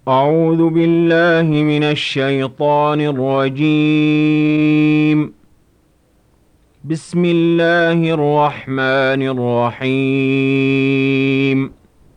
أعوذ بالله من الشيطان الرجيم. بسم الله الرحمن الرحيم.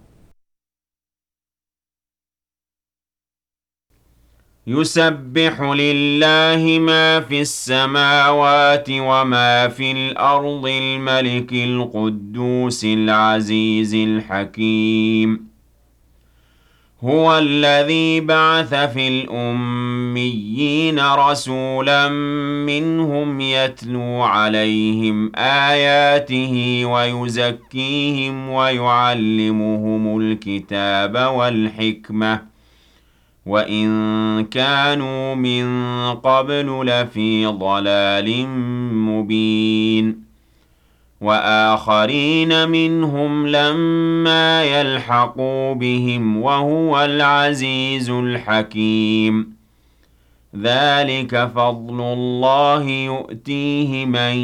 يسبح لله ما في السماوات وما في الأرض الملك القدوس العزيز الحكيم. هو الذي بعث في الأميين رسولا منهم يتلو عليهم آياته ويزكيهم ويعلمهم الكتاب والحكمة وإن كانوا من قبل لفي ضلال مبين. وآخرين منهم لما يلحقوا بهم وهو العزيز الحكيم. ذلك فضل الله يؤتيه من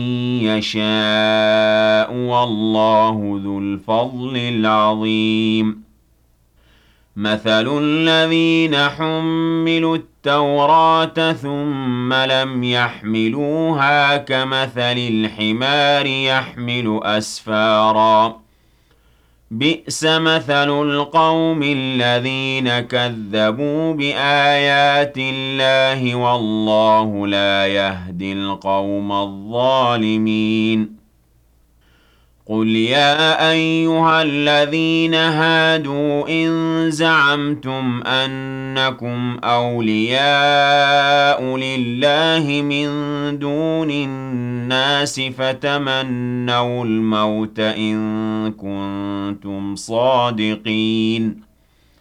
يشاء والله ذو الفضل العظيم. مثل الذين حملوا التوراة ثم لم يحملوها كمثل الحمار يحمل أسفارا بئس مثل القوم الذين كذبوا بآيات الله والله لا يهدي القوم الظالمين. قل يا أيها الذين هادوا إن زعمتم أنكم أولياء لله من دون الناس فتمنوا الموت إن كنتم صادقين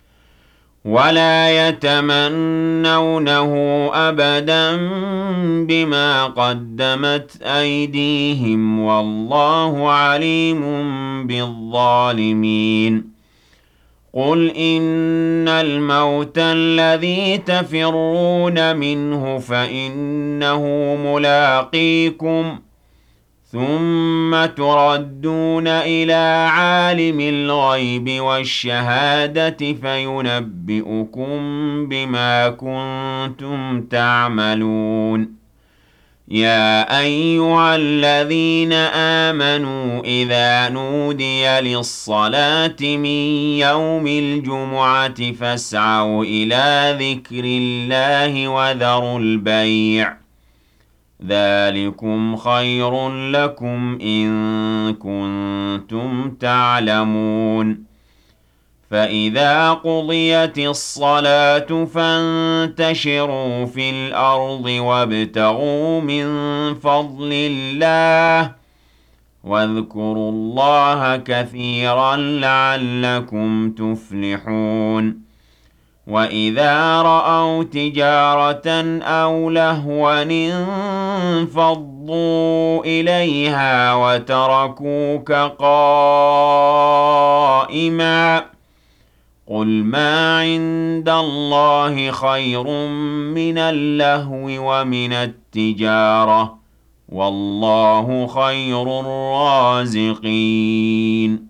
ولا يتمنونه أبدا بما قدمت أيديهم والله عليم بالظالمين. قل إن الموت الذي تفرون منه فإنه ملاقيكم ثم تردون إلى عالم الغيب والشهادة فينبئكم بما كنتم تعملون. يا أيها الذين آمنوا إذا نودي للصلاة من يوم الجمعة فاسعوا إلى ذكر الله وذروا البيع ذلكم خير لكم إن كنتم تعلمون. فإذا قضيت الصلاة فانتشروا في الأرض وابتغوا من فضل الله واذكروا الله كثيرا لعلكم تفلحون. وإذا رأوا تجارة أو لهوا انفضوا إليها وتركوك قائما قل ما عند الله خير من اللهو ومن التجارة والله خير الرازقين.